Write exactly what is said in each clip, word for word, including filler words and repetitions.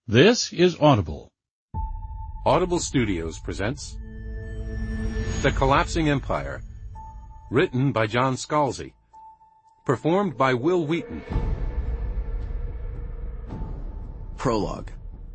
This is Audible. Audible Studios presents The Collapsing Empire, written by John Scalzi, performed by Will Wheaton. Prologue.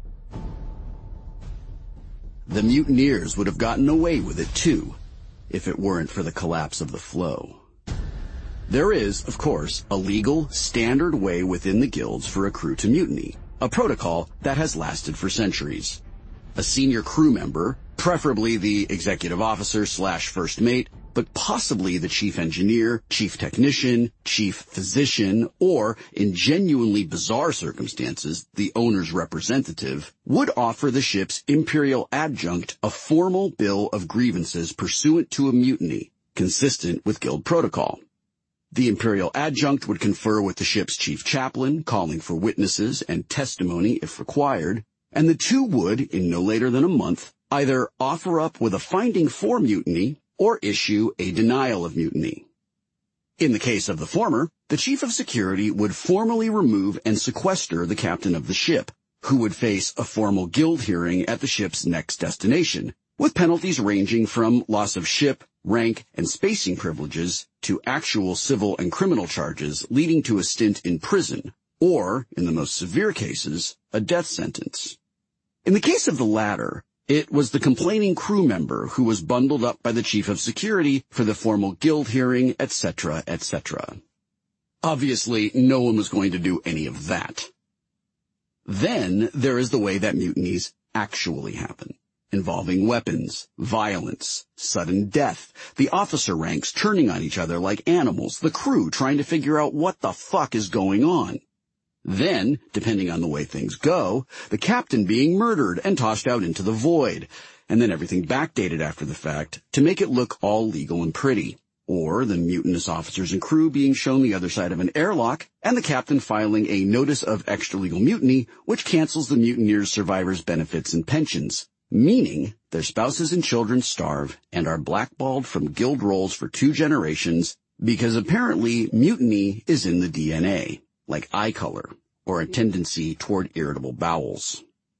The mutineers would have gotten away with it, too, if it weren't for the collapse of the flow. There is, of course, a legal, standard way within the guilds for a crew to mutiny, a protocol that has lasted for centuries. A senior crew member, preferably the executive officer slash first mate, but possibly the chief engineer, chief technician, chief physician, or, in genuinely bizarre circumstances, the owner's representative, would offer the ship's imperial adjunct a formal bill of grievances pursuant to a mutiny, consistent with guild protocol. The imperial adjunct would confer with the ship's chief chaplain, calling for witnesses and testimony if required, and the two would, in no later than a month, either offer up with a finding for mutiny or issue a denial of mutiny. In the case of the former, the chief of security would formally remove and sequester the captain of the ship, who would face a formal guild hearing at the ship's next destination, with penalties ranging from loss of ship, rank, and spacing privileges to actual civil and criminal charges leading to a stint in prison, or, in the most severe cases, a death sentence. In the case of the latter, it was the complaining crew member who was bundled up by the chief of security for the formal guild hearing, et cetera, et cetera. Obviously, no one was going to do any of that. Then there is the way that mutinies actually happen, involving weapons, violence, sudden death, the officer ranks turning on each other like animals, the crew trying to figure out what the fuck is going on. Then, depending on the way things go, the captain being murdered and tossed out into the void, and then everything backdated after the fact to make it look all legal and pretty. Or the mutinous officers and crew being shown the other side of an airlock, and the captain filing a notice of extralegal mutiny, which cancels the mutineers' survivors' benefits and pensions, meaning their spouses and children starve and are blackballed from guild rolls for two generations because apparently mutiny is in the D N A. Like eye color, or a tendency toward irritable bowels.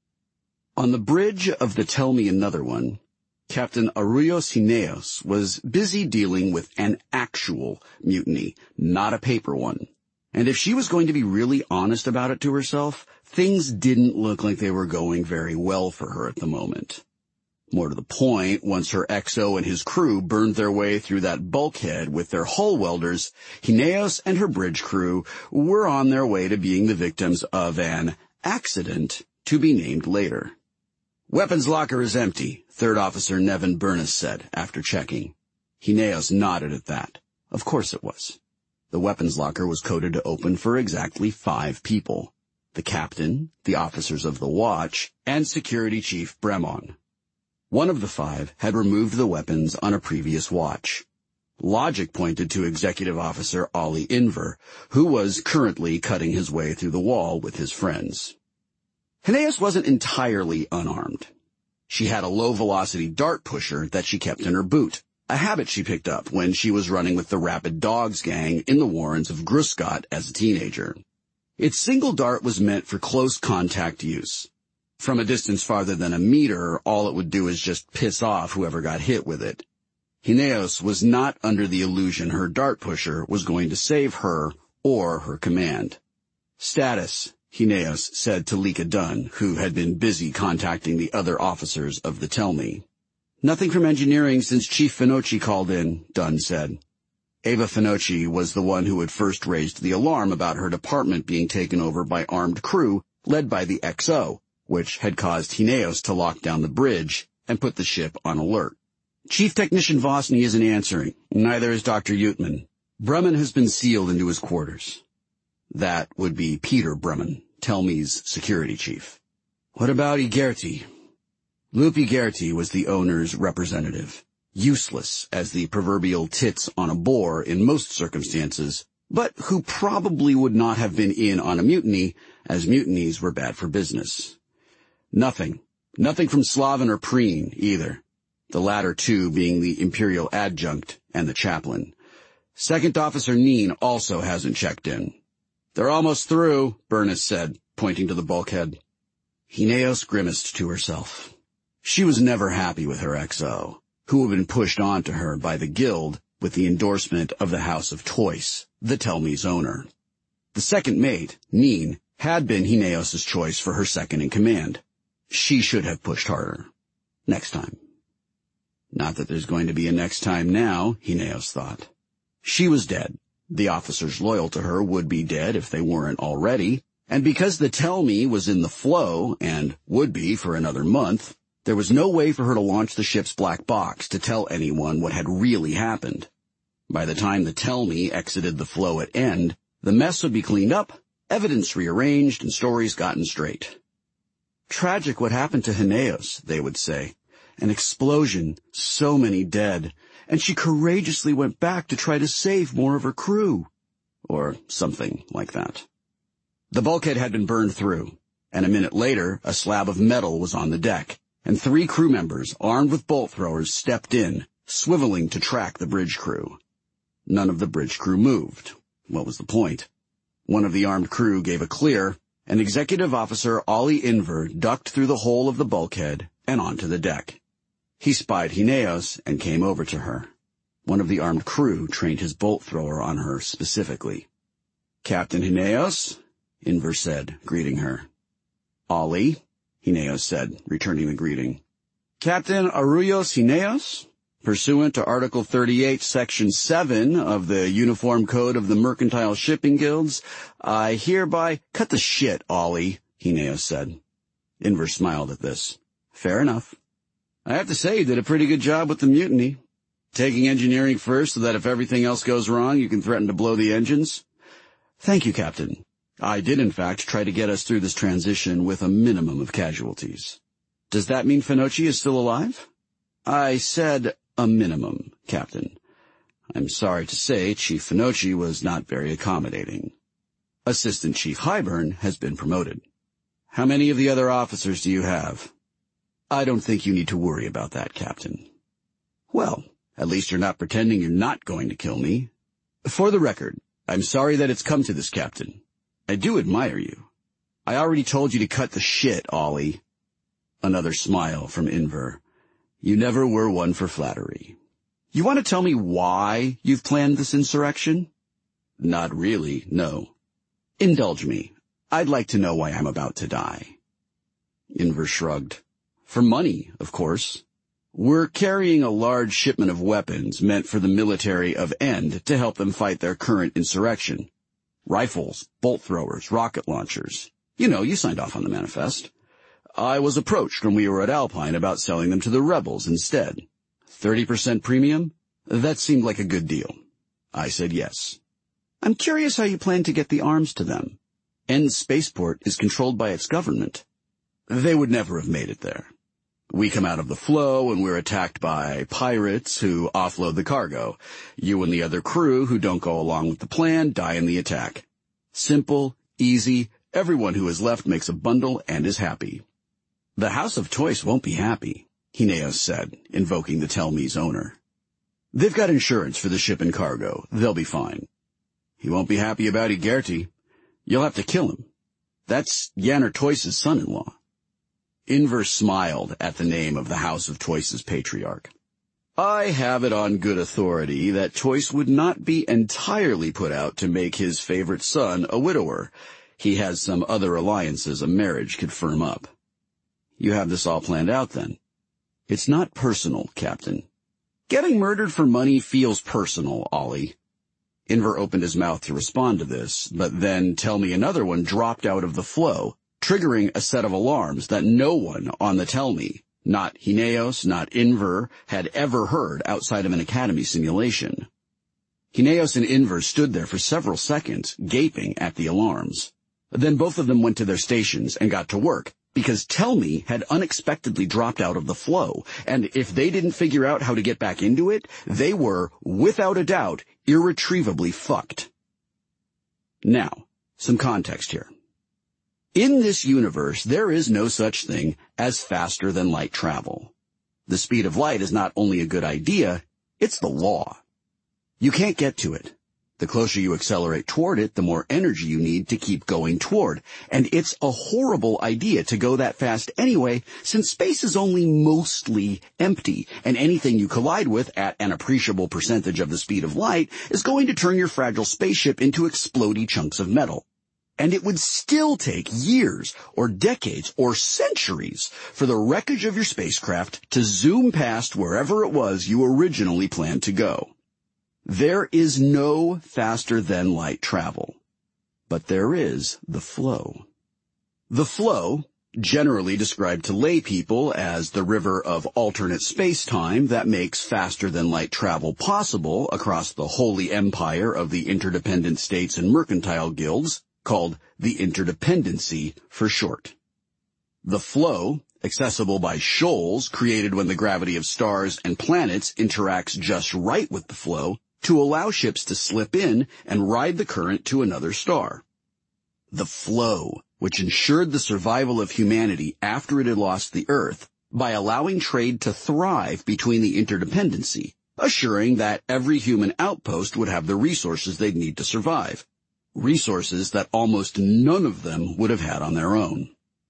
On the bridge of the Tell Me Another One, Captain Arroyos Hineos was busy dealing with an actual mutiny, not a paper one. And if she was going to be really honest about it to herself, things didn't look like they were going very well for her at the moment. More to the point, once her X O and his crew burned their way through that bulkhead with their hull welders, Hineos and her bridge crew were on their way to being the victims of an accident to be named later. "Weapons locker is empty," Third Officer Nevin Burness said after checking. Hineos nodded at that. Of course it was. The weapons locker was coded to open for exactly five people: the captain, the officers of the watch, and Security Chief Bremon. One of the five had removed the weapons on a previous watch. Logic pointed to Executive Officer Ollie Inver, who was currently cutting his way through the wall with his friends. Hineos wasn't entirely unarmed. She had a low-velocity dart pusher that she kept in her boot, a habit she picked up when she was running with the Rabid Dogs gang in the Warrens of Gruscott as a teenager. Its single dart was meant for close contact use. From a distance farther than a meter, all it would do is just piss off whoever got hit with it. Hineos was not under the illusion her dart pusher was going to save her or her command. "Status," Hineos said to Lika Dunn, who had been busy contacting the other officers of the Tell Me. "Nothing from engineering since Chief Finocchi called in," Dunn said. Ava Finocchi was the one who had first raised the alarm about her department being taken over by armed crew led by the X O, which had caused Hineos to lock down the bridge and put the ship on alert. "Chief Technician Vosny isn't answering. Neither is Doctor Utman. Bremen has been sealed into his quarters." That would be Peter Bremen, Tell Me's security chief. "What about Igerti?" Lupi Gerti was the owner's representative, useless as the proverbial tits on a boar in most circumstances, but who probably would not have been in on a mutiny, as mutinies were bad for business. Nothing. Nothing from Slavin or Preen, either. The latter two being the imperial adjunct and the chaplain. Second Officer Neen also hasn't checked in. "They're almost through," Burness said, pointing to the bulkhead. Hineos grimaced to herself. She was never happy with her X O, who had been pushed onto her by the guild with the endorsement of the House of Toyce, the Tell-Me's owner. The second mate, Neen, had been Hineos' choice for her second-in-command. She should have pushed harder. Next time. Not that there's going to be a next time now, Hineos thought. She was dead. The officers loyal to her would be dead if they weren't already, and because the Tell-Me was in the flow, and would be for another month, there was no way for her to launch the ship's black box to tell anyone what had really happened. By the time the Tell-Me exited the flow at end, the mess would be cleaned up, evidence rearranged, and stories gotten straight. Tragic what happened to Hineos, they would say. An explosion, so many dead, and she courageously went back to try to save more of her crew. Or something like that. The bulkhead had been burned through, and a minute later, a slab of metal was on the deck, and three crew members, armed with bolt throwers, stepped in, swiveling to track the bridge crew. None of the bridge crew moved. What was the point? One of the armed crew gave a clear, and Executive Officer Ollie Inver ducked through the hole of the bulkhead and onto the deck. He spied Hineos and came over to her. One of the armed crew trained his bolt thrower on her specifically. "Captain Hineos," Inver said, greeting her. "Ollie," Hineos said, returning the greeting. "Captain Arroyos Hineos, pursuant to Article thirty-eight, Section seven of the Uniform Code of the Mercantile Shipping Guilds, I hereby—" "Cut the shit, Ollie," Hineos said. Inver smiled at this. "Fair enough. I have to say you did a pretty good job with the mutiny. Taking engineering first so that if everything else goes wrong, you can threaten to blow the engines." "Thank you, Captain. I did, in fact, try to get us through this transition with a minimum of casualties." "Does that mean Finocchi is still alive?" "I said a minimum, Captain. I'm sorry to say Chief Finocchi was not very accommodating. Assistant Chief Highburn has been promoted." "How many of the other officers do you have?" "I don't think you need to worry about that, Captain." "Well, at least you're not pretending you're not going to kill me. For the record, I'm sorry that it's come to this, Captain. I do admire you. I already told you to cut the shit, Ollie." Another smile from Inver. "You never were one for flattery. You want to tell me why you've planned this insurrection?" "Not really, no." "Indulge me. I'd like to know why I'm about to die." Inver shrugged. "For money, of course. We're carrying a large shipment of weapons meant for the military of End to help them fight their current insurrection. Rifles, bolt throwers, rocket launchers. You know, you signed off on the manifest. I was approached when we were at Alpine about selling them to the rebels instead. thirty percent premium? That seemed like a good deal. I said yes. I'm curious how you plan to get the arms to them. End Spaceport is controlled by its government. They would never have made it there. We come out of the flow and we're attacked by pirates who offload the cargo. You and the other crew who don't go along with the plan die in the attack. Simple, easy, everyone who is left makes a bundle and is happy." "The House of Toyce won't be happy," Hineos said, invoking the Tell-Me's owner. "They've got insurance for the ship and cargo. They'll be fine." "He won't be happy about Egerti. You'll have to kill him. That's Yanner Toyce's son-in-law." Inver smiled at the name of the House of Toyce's patriarch. "I have it on good authority that Toyce would not be entirely put out to make his favorite son a widower. He has some other alliances a marriage could firm up." "You have this all planned out, then?" "It's not personal, Captain. Getting murdered for money feels personal, Ollie." Inver opened his mouth to respond to this, but then Tell-Me another one dropped out of the flow, triggering a set of alarms that no one on the Tell-Me, not Hineos, not Inver, had ever heard outside of an Academy simulation. Hineos and Inver stood there for several seconds, gaping at the alarms. Then both of them went to their stations and got to work, because Tell-Me had unexpectedly dropped out of the flow, and if they didn't figure out how to get back into it, they were, without a doubt, irretrievably fucked. Now, some context here. In this universe, there is no such thing as faster-than-light travel. The speed of light is not only a good idea, it's the law. You can't get to it. The closer you accelerate toward it, the more energy you need to keep going toward. And it's a horrible idea to go that fast anyway, since space is only mostly empty, and anything you collide with at an appreciable percentage of the speed of light is going to turn your fragile spaceship into explodey chunks of metal. And it would still take years, or decades, or centuries for the wreckage of your spacecraft to zoom past wherever it was you originally planned to go. There is no faster-than-light travel, but there is the flow. The flow, generally described to lay people as the river of alternate space-time that makes faster-than-light travel possible across the holy empire of the interdependent states and mercantile guilds, called the interdependency for short. The flow, accessible by shoals created when the gravity of stars and planets interacts just right with the flow, to allow ships to slip in and ride the current to another star. The flow, which ensured the survival of humanity after it had lost the Earth, by allowing trade to thrive between the interdependency, assuring that every human outpost would have the resources they'd need to survive, resources that almost none of them would have had on their own.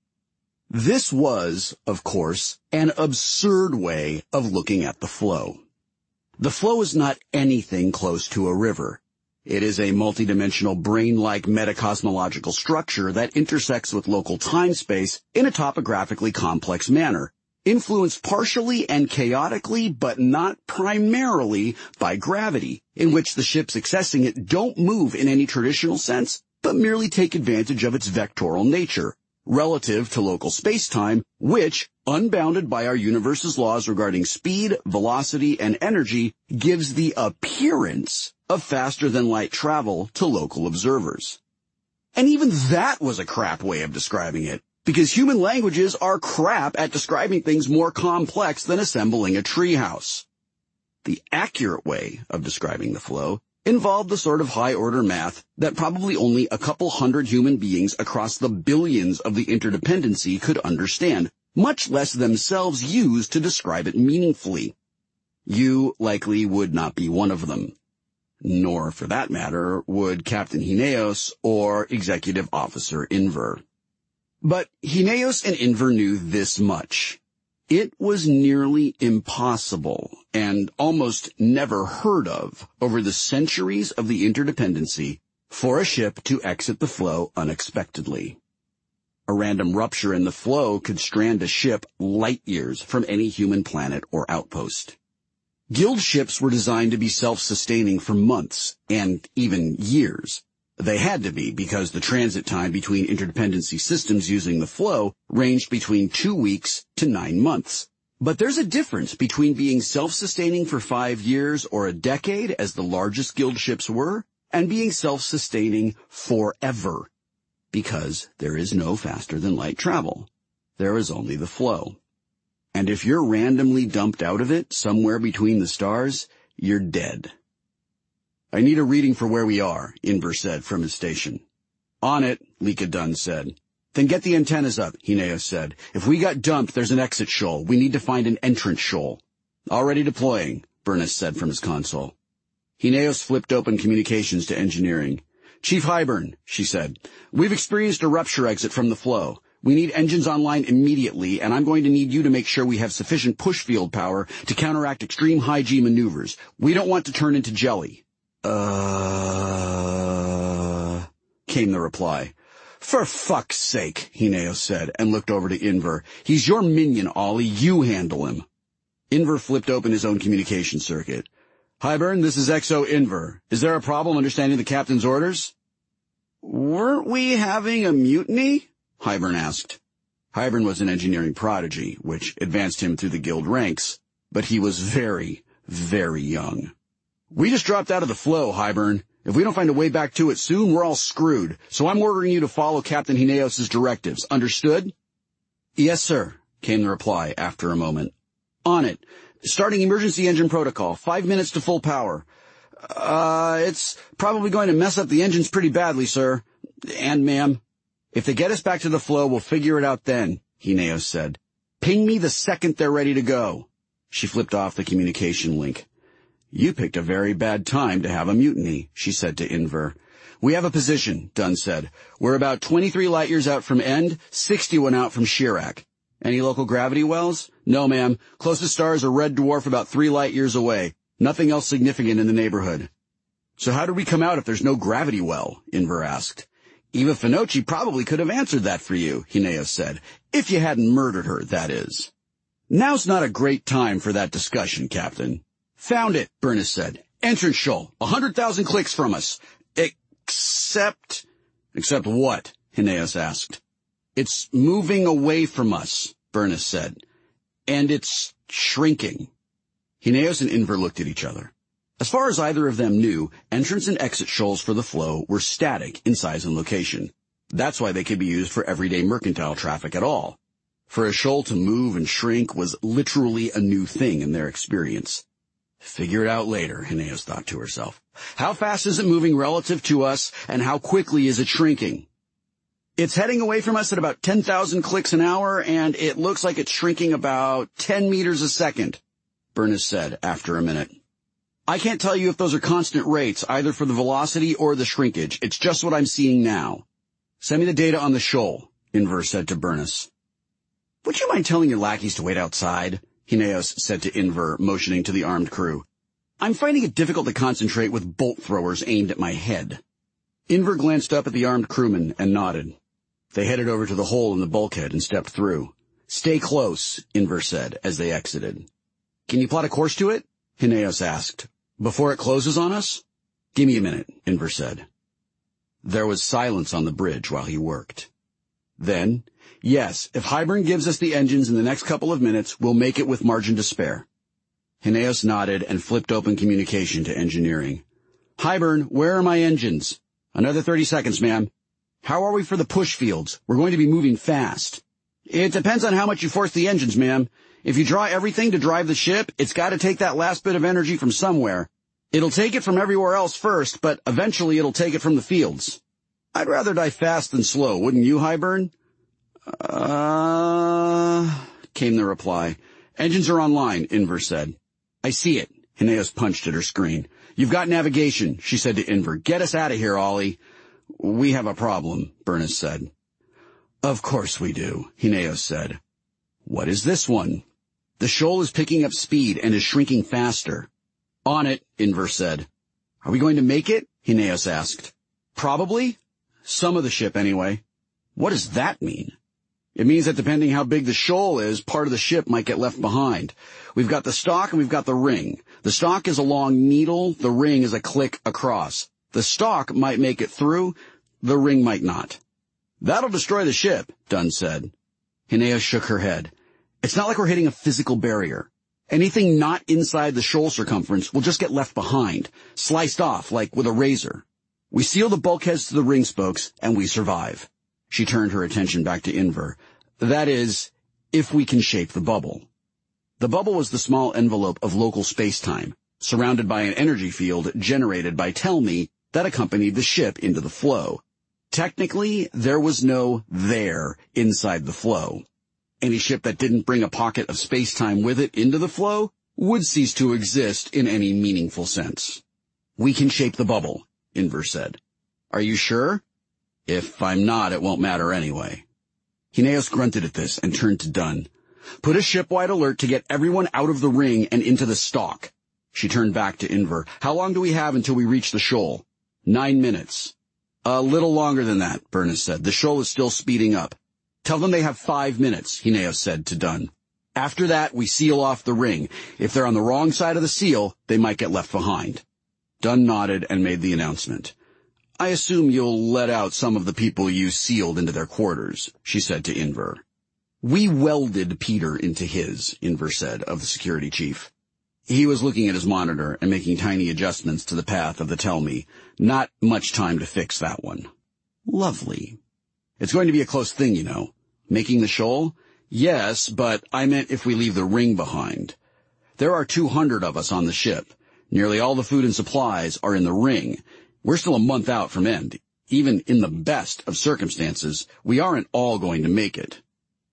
This was, of course, an absurd way of looking at the flow. The flow is not anything close to a river. It is a multidimensional brain-like metacosmological structure that intersects with local time-space in a topographically complex manner, influenced partially and chaotically, but not primarily, by gravity, in which the ships accessing it don't move in any traditional sense, but merely take advantage of its vectoral nature, relative to local space-time, which, unbounded by our universe's laws regarding speed, velocity, and energy, gives the appearance of faster-than-light travel to local observers. And even that was a crap way of describing it, because human languages are crap at describing things more complex than assembling a treehouse. The accurate way of describing the flow involved the sort of high-order math that probably only a couple hundred human beings across the billions of the interdependency could understand, much less themselves use to describe it meaningfully. You likely would not be one of them. Nor, for that matter, would Captain Hineos or Executive Officer Inver. But Hineos and Inver knew this much. It was nearly impossible, and almost never heard of, over the centuries of the interdependency, for a ship to exit the flow unexpectedly. A random rupture in the flow could strand a ship light years from any human planet or outpost. Guild ships were designed to be self-sustaining for months, and even years. They had to be because the transit time between interdependency systems using the flow ranged between two weeks to nine months. But there's a difference between being self-sustaining for five years or a decade, as the largest guild ships were, and being self-sustaining forever, because there is no faster-than-light travel. There is only the flow. And if you're randomly dumped out of it somewhere between the stars, you're dead. I need a reading for where we are, Inver said from his station. On it, Lika Dunn said. Then get the antennas up, Hineos said. If we got dumped, there's an exit shoal. We need to find an entrance shoal. Already deploying, Burness said from his console. Hineos flipped open communications to engineering. Chief Highburn, she said, we've experienced a rupture exit from the flow. We need engines online immediately, and I'm going to need you to make sure we have sufficient push field power to counteract extreme high-G maneuvers. We don't want to turn into jelly. Uh, came the reply. For fuck's sake, Hineos said, and looked over to Inver. He's your minion, Ollie. You handle him. Inver flipped open his own communication circuit. Highburn, this is X O Inver. Is there a problem understanding the captain's orders? Weren't we having a mutiny? Highburn asked. Highburn was an engineering prodigy, which advanced him through the guild ranks, but he was very, very young. We just dropped out of the flow, Highburn. If we don't find a way back to it soon, we're all screwed. So I'm ordering you to follow Captain Hineos' directives. Understood? Yes, sir, came the reply after a moment. On it. Starting emergency engine protocol. Five minutes to full power. Uh, it's probably going to mess up the engines pretty badly, sir. And ma'am. If they get us back to the flow, we'll figure it out then, Hineos said. Ping me the second they're ready to go. She flipped off the communication link. You picked a very bad time to have a mutiny, she said to Inver. We have a position, Dunn said. We're about twenty-three light years out from End, sixty-one out from Chirac. Any local gravity wells? No, ma'am. Closest star is a red dwarf about three light years away. Nothing else significant in the neighborhood. So how did we come out if there's no gravity well? Inver asked. Eva Finocchi probably could have answered that for you, Hineos said. If you hadn't murdered her, that is. Now's not a great time for that discussion, Captain. Found it, Burness said. Entrance shoal, a hundred thousand clicks from us. Except... Except what? Hineos asked. It's moving away from us, Burness said. And it's shrinking. Hineos and Inver looked at each other. As far as either of them knew, entrance and exit shoals for the flow were static in size and location. That's why they could be used for everyday mercantile traffic at all. For a shoal to move and shrink was literally a new thing in their experience. Figure it out later, Hineos thought to herself. How fast is it moving relative to us, and how quickly is it shrinking? It's heading away from us at about ten thousand clicks an hour, and it looks like it's shrinking about ten meters a second, Burness said after a minute. I can't tell you if those are constant rates, either for the velocity or the shrinkage. It's just what I'm seeing now. Send me the data on the shoal, Inver said to Burness. Would you mind telling your lackeys to wait outside? Hineos said to Inver, motioning to the armed crew. I'm finding it difficult to concentrate with bolt throwers aimed at my head. Inver glanced up at the armed crewmen and nodded. They headed over to the hole in the bulkhead and stepped through. Stay close, Inver said as they exited. Can you plot a course to it? Hineos asked. Before it closes on us? Give me a minute, Inver said. There was silence on the bridge while he worked. Then, yes, if Highburn gives us the engines in the next couple of minutes, we'll make it with margin to spare. Hineos nodded and flipped open communication to engineering. Highburn, where are my engines? Another thirty seconds, ma'am. How are we for the push fields? We're going to be moving fast. It depends on how much you force the engines, ma'am. If you draw everything to drive the ship, it's got to take that last bit of energy from somewhere. It'll take it from everywhere else first, but eventually it'll take it from the fields. I'd rather die fast than slow, wouldn't you, Highburn? Uh, came the reply. Engines are online, Inver said. I see it. Hineos punched at her screen. You've got navigation, she said to Inver. Get us out of here, Ollie. We have a problem, Burness said. Of course we do, Hineos said. What is this one? The shoal is picking up speed and is shrinking faster. On it, Inver said. Are we going to make it? Hineos asked. Probably. Some of the ship, anyway. What does that mean? It means that depending how big the shoal is, part of the ship might get left behind. We've got the stock and we've got the ring. The stock is a long needle, the ring is a click across. The stock might make it through, the ring might not. That'll destroy the ship, Dunn said. Hineos shook her head. It's not like we're hitting a physical barrier. Anything not inside the shoal circumference will just get left behind, sliced off like with a razor. We seal the bulkheads to the ring spokes, and we survive. She turned her attention back to Inver. That is, if we can shape the bubble. The bubble was the small envelope of local space-time, surrounded by an energy field generated by Telmi that accompanied the ship into the flow. Technically, there was no there inside the flow. Any ship that didn't bring a pocket of space-time with it into the flow would cease to exist in any meaningful sense. We can shape the bubble, Inver said. Are you sure? If I'm not, it won't matter anyway. Hineos grunted at this and turned to Dunn. Put a ship-wide alert to get everyone out of the ring and into the stock. She turned back to Inver. How long do we have until we reach the shoal? Nine minutes. A little longer than that, Burness said. The shoal is still speeding up. Tell them they have five minutes, Hineos said to Dunn. After that, we seal off the ring. If they're on the wrong side of the seal, they might get left behind. Dunn nodded and made the announcement. I assume you'll let out some of the people you sealed into their quarters, she said to Inver. We welded Peter into his, Inver said of the security chief. He was looking at his monitor and making tiny adjustments to the path of the Telmi. Not much time to fix that one. Lovely. It's going to be a close thing, you know. Making the shoal? Yes, but I meant if we leave the ring behind. There are two hundred of us on the ship. Nearly all the food and supplies are in the ring. We're still a month out from end. Even in the best of circumstances, we aren't all going to make it.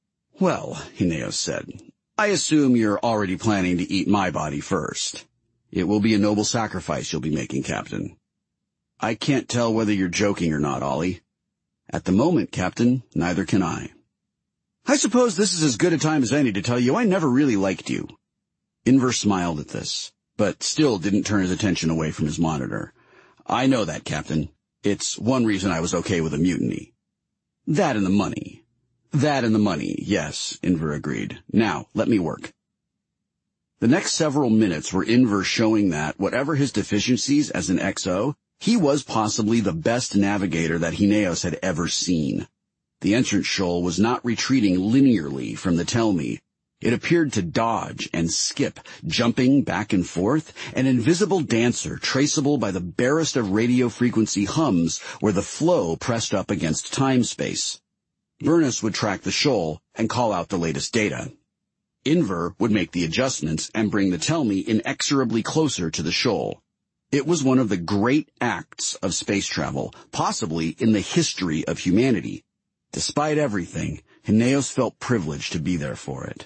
Well, Hineos said, I assume you're already planning to eat my body first. It will be a noble sacrifice you'll be making, Captain. I can't tell whether you're joking or not, Ollie. At the moment, Captain, neither can I. I suppose this is as good a time as any to tell you I never really liked you. Inver smiled at this, but still didn't turn his attention away from his monitor. I know that, Captain. It's one reason I was okay with a mutiny. That and the money. That and the money, yes, Inver agreed. Now, let me work. The next several minutes were Inver showing that, whatever his deficiencies as an X O, he was possibly the best navigator that Hinaeus had ever seen. The entrance shoal was not retreating linearly from the Telmi. It appeared to dodge and skip, jumping back and forth, an invisible dancer traceable by the barest of radio frequency hums where the flow pressed up against time-space. Burnus would track the shoal and call out the latest data. Inver would make the adjustments and bring the Telmi inexorably closer to the shoal. It was one of the great acts of space travel, possibly in the history of humanity. Despite everything, Hinaeus felt privileged to be there for it.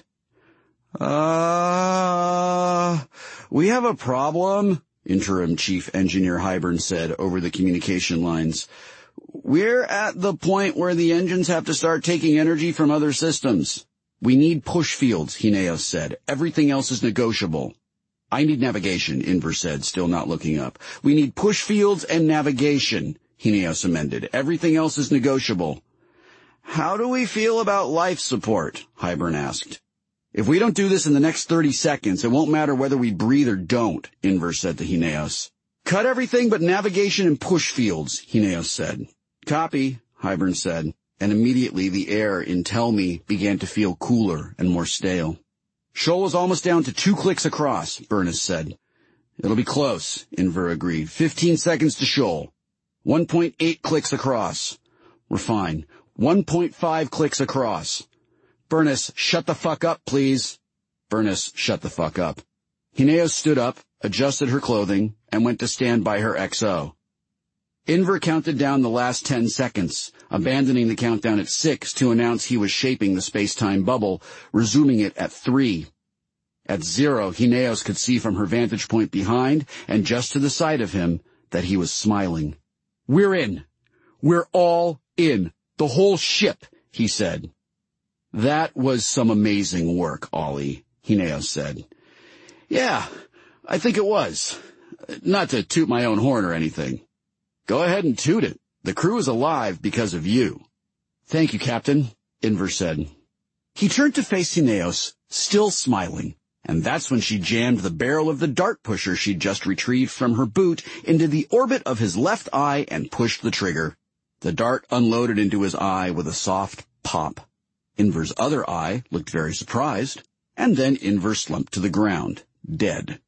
Uh, we have a problem, Interim Chief Engineer Hybern said over the communication lines. We're at the point where the engines have to start taking energy from other systems. We need push fields, Hinaeus said. Everything else is negotiable. I need navigation, Inver said, still not looking up. We need push fields and navigation, Hinaeus amended. Everything else is negotiable. How do we feel about life support? Hybern asked. If we don't do this in the next thirty seconds, it won't matter whether we breathe or don't, Inver said to Hinaeus. Cut everything but navigation and push fields, Hinaeus said. Copy, Hybern said, and immediately the air in Telmi began to feel cooler and more stale. Shoal is almost down to two clicks across, Burnus said. It'll be close, Inver agreed. Fifteen seconds to shoal. one point eight clicks across. We're fine. one point five clicks across. Burnus, shut the fuck up, please. Burnus shut the fuck up. Hinaeus stood up, adjusted her clothing, and went to stand by her X O. Inver counted down the last ten seconds, abandoning the countdown at six to announce he was shaping the space-time bubble, resuming it at three. At zero, Hinaeus could see from her vantage point behind, and just to the side of him, that he was smiling. We're in. We're all in. The whole ship, he said. That was some amazing work, Ollie, Hinaeus said. Yeah, I think it was. Not to toot my own horn or anything. Go ahead and toot it. The crew is alive because of you. Thank you, Captain, Inver said. He turned to face Hinaeus, still smiling, and that's when she jammed the barrel of the dart pusher she'd just retrieved from her boot into the orbit of his left eye and pushed the trigger. The dart unloaded into his eye with a soft pop. Inver's other eye looked very surprised, and then Inver slumped to the ground, dead.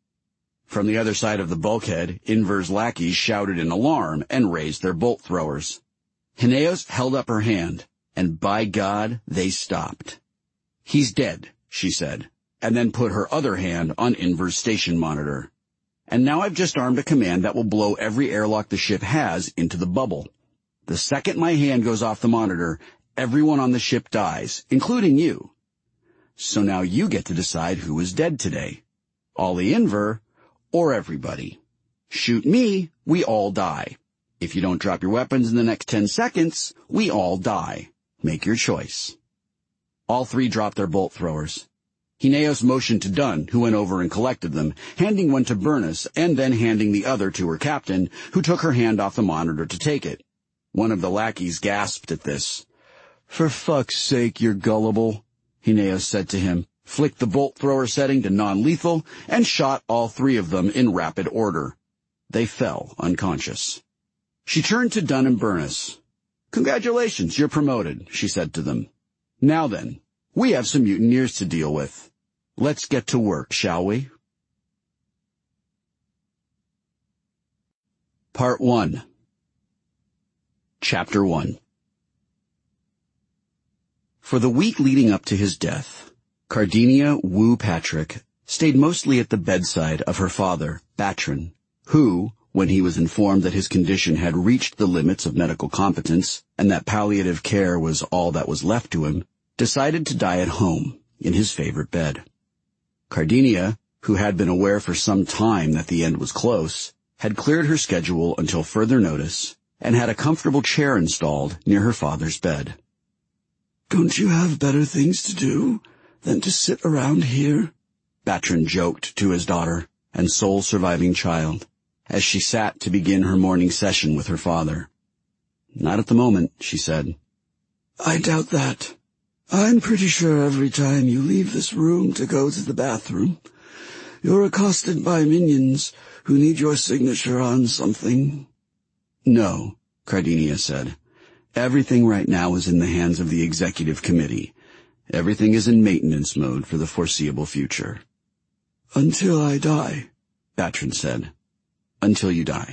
From the other side of the bulkhead, Inver's lackeys shouted in alarm and raised their bolt throwers. Hinaeus held up her hand, and by God, they stopped. He's dead, she said, and then put her other hand on Inver's station monitor. And now I've just armed a command that will blow every airlock the ship has into the bubble. The second my hand goes off the monitor, everyone on the ship dies, including you. So now you get to decide who is dead today. Ollie Inver, or everybody. Shoot me, we all die. If you don't drop your weapons in the next ten seconds, we all die. Make your choice. All three dropped their bolt throwers. Hinaeus motioned to Dunn, who went over and collected them, handing one to Burnus and then handing the other to her captain, who took her hand off the monitor to take it. One of the lackeys gasped at this. For fuck's sake, you're gullible, Hinaeus said to him, flicked the bolt thrower setting to non-lethal, and shot all three of them in rapid order. They fell unconscious. She turned to Dunn and Burnus. Congratulations, you're promoted, she said to them. Now then, we have some mutineers to deal with. Let's get to work, shall we? Part one. Chapter one. For the week leading up to his death, Cardinia Wu Patrick stayed mostly at the bedside of her father, Batron, who, when he was informed that his condition had reached the limits of medical competence and that palliative care was all that was left to him, decided to die at home in his favorite bed. Cardinia, who had been aware for some time that the end was close, had cleared her schedule until further notice and had a comfortable chair installed near her father's bed. "Don't you have better things to do than to sit around here?" Batrin joked to his daughter and sole surviving child as she sat to begin her morning session with her father. "Not at the moment," she said. "I doubt that. I'm pretty sure every time you leave this room to go to the bathroom, you're accosted by minions who need your signature on something." "No," Cardinia said. "Everything right now is in the hands of the executive committee. Everything is in maintenance mode for the foreseeable future." "Until I die," Batrin said. "Until you die."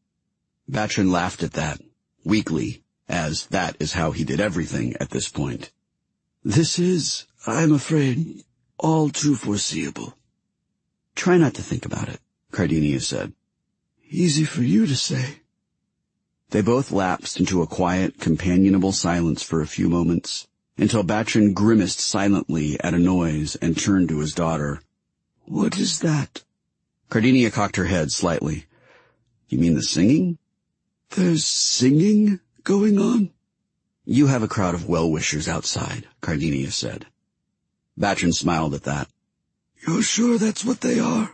Batrin laughed at that, weakly, as that is how he did everything at this point. "This is, I'm afraid, all too foreseeable." "Try not to think about it," Cardinia said. "Easy for you to say." They both lapsed into a quiet, companionable silence for a few moments, until Batrin grimaced silently at a noise and turned to his daughter. "What is that?" Cardinia cocked her head slightly. "You mean the singing?" "There's singing going on?" "You have a crowd of well-wishers outside," Cardinia said. Batrin smiled at that. "You're sure that's what they are?"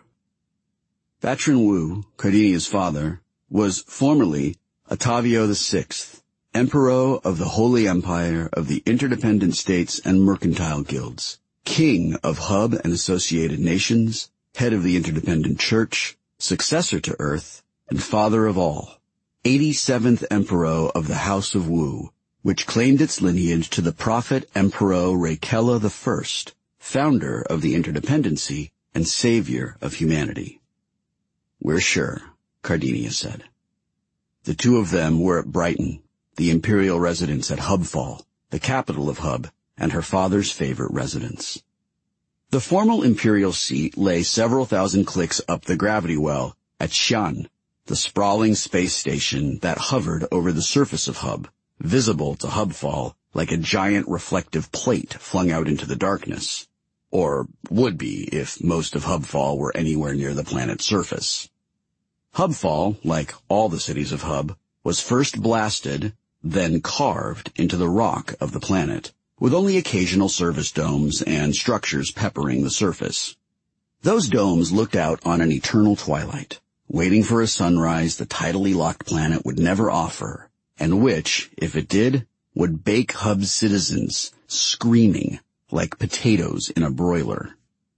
Batrin Wu, Cardinia's father, was formerly Ottavio the Sixth, Emperor of the Holy Empire of the Interdependent States and Mercantile Guilds, King of Hub and Associated Nations, Head of the Interdependent Church, Successor to Earth, and Father of all, eighty-seventh Emperor of the House of Wu, which claimed its lineage to the Prophet Emperor Rakela the First, founder of the Interdependency and savior of humanity. "We're sure," Cardinia said. The two of them were at Brighton, the imperial residence at Hubfall, the capital of Hub, and her father's favorite residence. The formal imperial seat lay several thousand clicks up the gravity well at Xi'an, the sprawling space station that hovered over the surface of Hub, visible to Hubfall like a giant reflective plate flung out into the darkness, or would be if most of Hubfall were anywhere near the planet's surface. Hubfall, like all the cities of Hub, was first blasted, then carved into the rock of the planet, with only occasional service domes and structures peppering the surface. Those domes looked out on an eternal twilight, waiting for a sunrise the tidally locked planet would never offer, and which, if it did, would bake Hub's citizens, screaming, like potatoes in a broiler.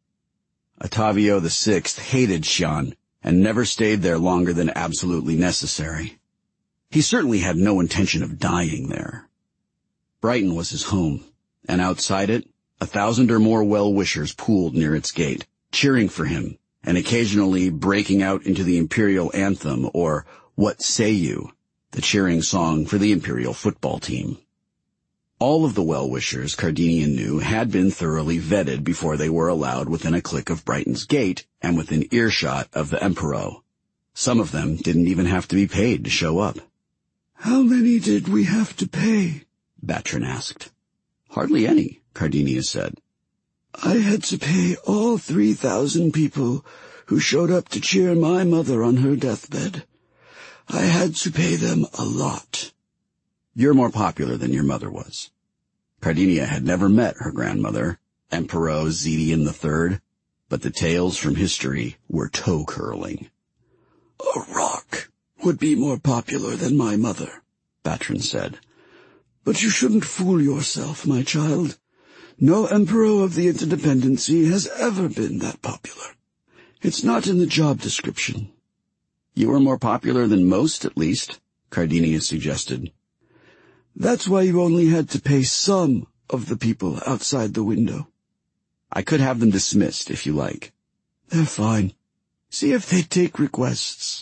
Ottavio the Sixth hated Xi'an, and never stayed there longer than absolutely necessary. He certainly had no intention of dying there. Brighton was his home, and outside it, a thousand or more well-wishers pooled near its gate, cheering for him, and occasionally breaking out into the imperial anthem, or What Say You, the cheering song for the imperial football team. All of the well-wishers, Cardinia knew, had been thoroughly vetted before they were allowed within a click of Brighton's gate and within earshot of the Emperor. Some of them didn't even have to be paid to show up. "How many did we have to pay?" Batrin asked. "Hardly any," Cardinia said. "I had to pay all three thousand people who showed up to cheer my mother on her deathbed. I had to pay them a lot." "You're more popular than your mother was." Cardinia had never met her grandmother, Emperor Zedian the Third, but the tales from history were toe-curling. "A rock would be more popular than my mother," Batrin said. "But you shouldn't fool yourself, my child. No Emperor of the Interdependency has ever been that popular. It's not in the job description." "You were more popular than most, at least," Cardinia suggested. "That's why you only had to pay some of the people outside the window." "I could have them dismissed, if you like." "They're fine. See if they take requests."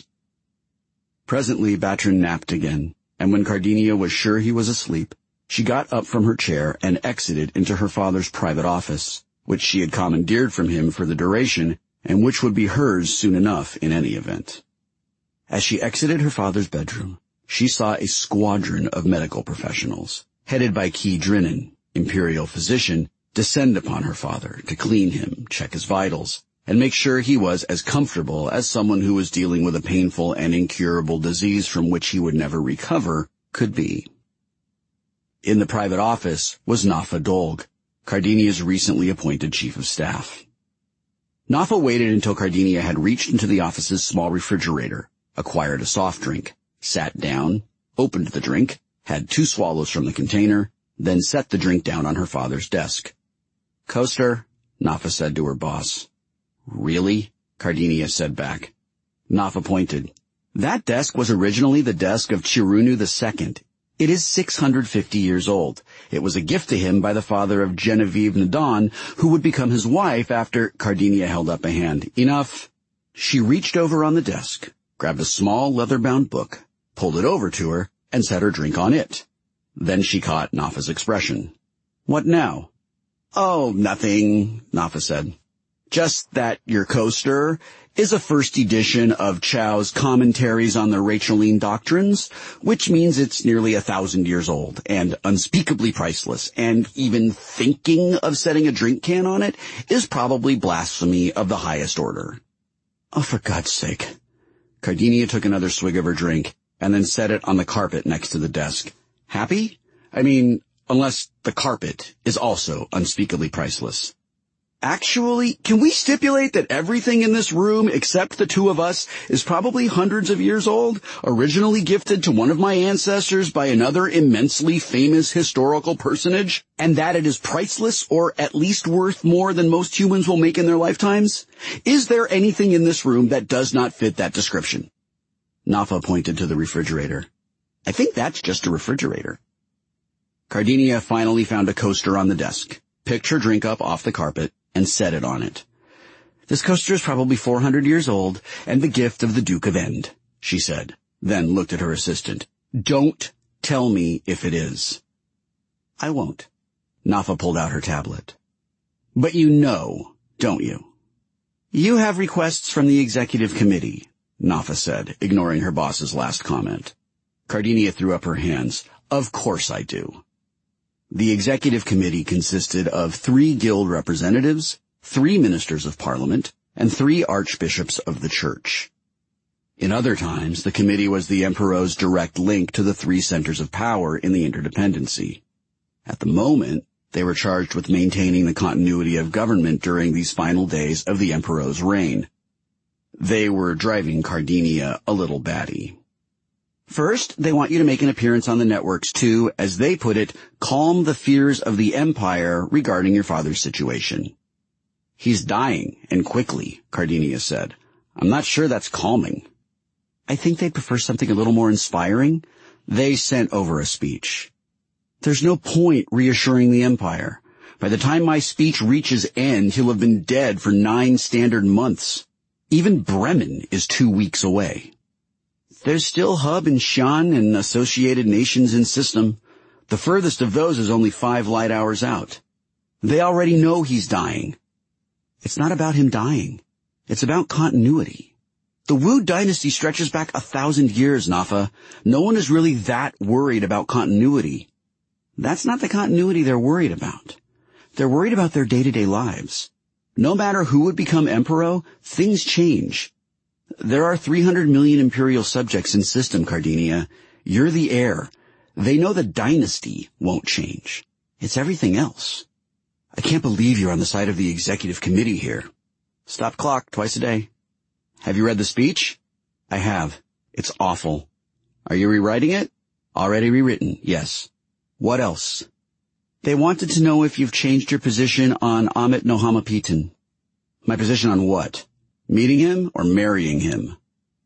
Presently Batrin napped again, and when Cardinia was sure he was asleep, she got up from her chair and exited into her father's private office, which she had commandeered from him for the duration, and which would be hers soon enough in any event. As she exited her father's bedroom, she saw a squadron of medical professionals, headed by Key Drinnen, imperial physician, descend upon her father to clean him, check his vitals, and make sure he was as comfortable as someone who was dealing with a painful and incurable disease from which he would never recover could be. In the private office was Nafa Dolg, Cardinia's recently appointed chief of staff. Nafa waited until Cardinia had reached into the office's small refrigerator, acquired a soft drink, sat down, opened the drink, had two swallows from the container, then set the drink down on her father's desk. "Coaster," Nafa said to her boss. "Really?" Cardinia said back. Nafa pointed. "That desk was originally the desk of Chirunu the Second. It is six hundred fifty years old. It was a gift to him by the father of Genevieve Nadon, who would become his wife after—" Cardinia held up a hand. "Enough." She reached over on the desk, grabbed a small leather-bound book, pulled it over to her, and set her drink on it. Then she caught Nafa's expression. "What now?" "Oh, nothing," Nafa said. "Just that your coaster is a first edition of Chow's Commentaries on the Racheline Doctrines, which means it's nearly a thousand years old and unspeakably priceless, and even thinking of setting a drink can on it is probably blasphemy of the highest order." "Oh, for God's sake." Cardinia took another swig of her drink and then set it on the carpet next to the desk. "Happy? I mean, unless the carpet is also unspeakably priceless." "Actually, can we stipulate that everything in this room except the two of us is probably hundreds of years old, originally gifted to one of my ancestors by another immensely famous historical personage, and that it is priceless or at least worth more than most humans will make in their lifetimes? Is there anything in this room that does not fit that description?" Nafa pointed to the refrigerator. "I think that's just a refrigerator." Cardinia finally found a coaster on the desk, picked her drink up off the carpet, and set it on it. "This coaster is probably four hundred years old and the gift of the Duke of End," she said, then looked at her assistant. "Don't tell me if it is." "I won't." Nafa pulled out her tablet. "But you know, don't you?" "You have requests from the executive committee," Nafa said, ignoring her boss's last comment. Cardinia threw up her hands. "Of course I do." The executive committee consisted of three guild representatives, three ministers of parliament, and three archbishops of the church. In other times, the committee was the emperor's direct link to the three centers of power in the interdependency. At the moment, they were charged with maintaining the continuity of government during these final days of the emperor's reign. They were driving Cardinia a little batty. "First, they want you to make an appearance on the networks to, as they put it, calm the fears of the empire regarding your father's situation." "He's dying, and quickly," Cardinia said. "I'm not sure that's calming." "I think they'd prefer something a little more inspiring." They sent over a speech. "There's no point reassuring the empire. By the time my speech reaches end, he'll have been dead for nine standard months. Even Bremen is two weeks away. There's still Hub and Shan and Associated Nations in system. The furthest of those is only five light hours out. They already know he's dying." "It's not about him dying. It's about continuity. The Wu dynasty stretches back a thousand years, Nafa. No one is really that worried about continuity. That's not the continuity they're worried about. They're worried about their day-to-day lives. No matter who would become emperor, things change. There are three hundred million imperial subjects in system, Cardinia. You're the heir. They know the dynasty won't change. It's everything else. I can't believe you're on the side of the executive committee here. Stop clock twice a day. Have you read the speech?" "I have. It's awful." "Are you rewriting it?" "Already rewritten, yes." "What else?" "They wanted to know if you've changed your position on Amit Nohamapitan." "My position on what? Meeting him or marrying him?"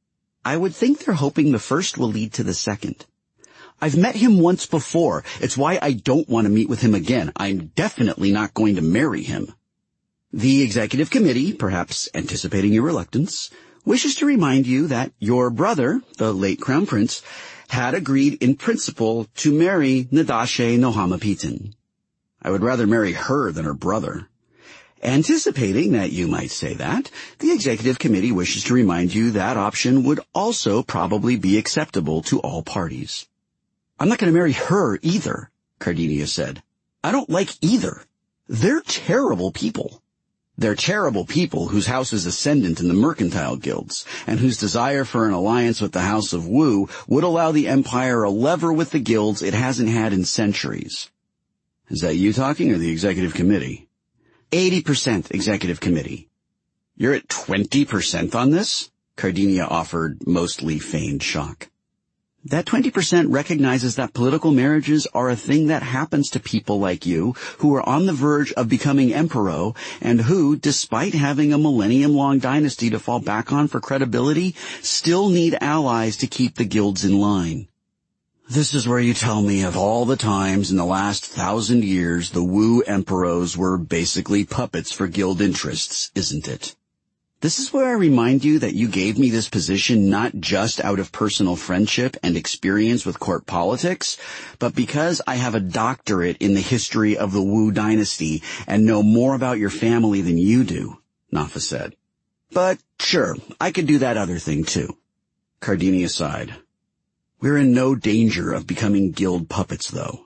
"I would think they're hoping the first will lead to the second. I've met him once before. It's why I don't want to meet with him again. I'm definitely not going to marry him." "The executive committee, perhaps anticipating your reluctance, wishes to remind you that your brother, the late Crown Prince, had agreed in principle to marry Nadashe Nohamapitan." "I would rather marry her than her brother." "Anticipating that you might say that, the executive committee wishes to remind you that option would also probably be acceptable to all parties." "I'm not going to marry her either," Cardinia said. "I don't like either. They're terrible people." They're terrible people whose house is ascendant in the mercantile guilds, and whose desire for an alliance with the House of Wu would allow the Empire a lever with the guilds it hasn't had in centuries. Is that you talking or the executive committee? eighty percent executive committee. You're at twenty percent on this? Cardinia offered mostly feigned shock. That twenty percent recognizes that political marriages are a thing that happens to people like you who are on the verge of becoming emperor and who, despite having a millennium-long dynasty to fall back on for credibility, still need allies to keep the guilds in line. This is where you tell me of all the times in the last thousand years the Wu emperors were basically puppets for guild interests, isn't it? This is where I remind you that you gave me this position not just out of personal friendship and experience with court politics, but because I have a doctorate in the history of the Wu dynasty and know more about your family than you do, Nafa said. But sure, I could do that other thing too. Cardinia sighed. We're in no danger of becoming guild puppets, though.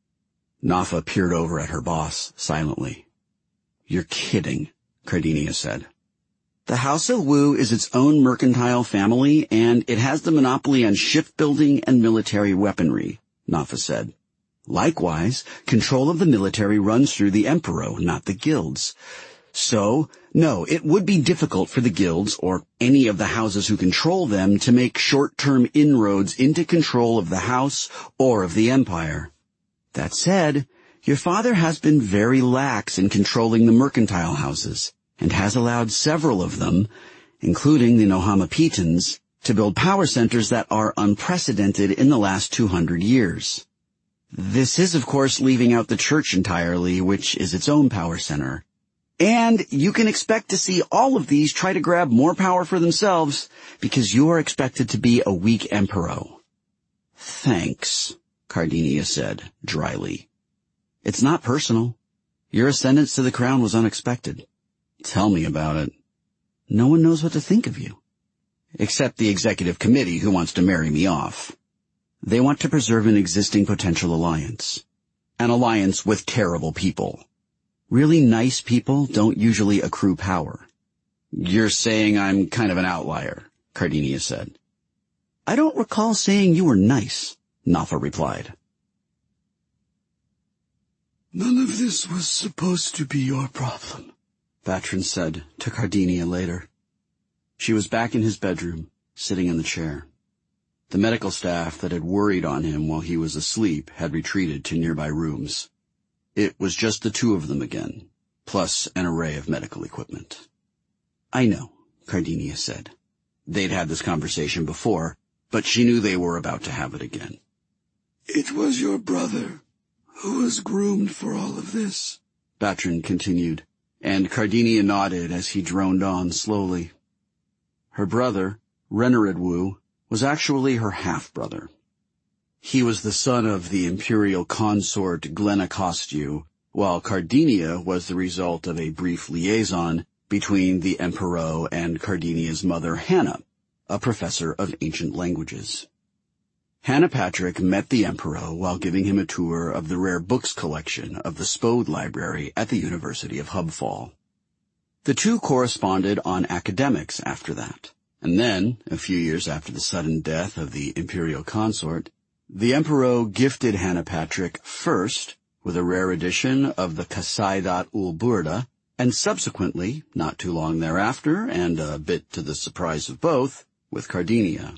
Nafa peered over at her boss silently. You're kidding, Cardinia said. The House of Wu is its own mercantile family, and it has the monopoly on shipbuilding and military weaponry, Nafa said. Likewise, control of the military runs through the Emperor, not the guilds. So, no, it would be difficult for the guilds, or any of the houses who control them, to make short-term inroads into control of the house or of the empire. That said, your father has been very lax in controlling the mercantile houses, and has allowed several of them, including the Nohamapetans, to build power centers that are unprecedented in the last two hundred years. This is, of course, leaving out the church entirely, which is its own power center. And you can expect to see all of these try to grab more power for themselves, because you are expected to be a weak emperor. Thanks, Cardinia said, dryly. It's not personal. Your ascendance to the crown was unexpected. Tell me about it. No one knows what to think of you. Except the executive committee who wants to marry me off. They want to preserve an existing potential alliance. An alliance with terrible people. Really nice people don't usually accrue power. You're saying I'm kind of an outlier, Cardinia said. I don't recall saying you were nice, Nafa replied. None of this was supposed to be your problem, Vatrin said to Cardinia later. She was back in his bedroom, sitting in the chair. The medical staff that had worried on him while he was asleep had retreated to nearby rooms. It was just the two of them again, plus an array of medical equipment. I know, Cardinia said. They'd had this conversation before, but she knew they were about to have it again. It was your brother who was groomed for all of this, Vatrin continued, and Cardinia nodded as he droned on slowly. Her brother, Renerid Wu, was actually her half-brother. He was the son of the imperial consort Glenna Kostu, while Cardinia was the result of a brief liaison between the Emperor and Cardinia's mother Hannah, a professor of ancient languages. Hannah Patrick met the Emperor while giving him a tour of the rare books collection of the Spode Library at the University of Hubfall. The two corresponded on academics after that, and then, a few years after the sudden death of the imperial consort, the Emperor gifted Hannah Patrick first with a rare edition of the Qasidat ul Burda, and subsequently, not too long thereafter, and a bit to the surprise of both, with Cardinia.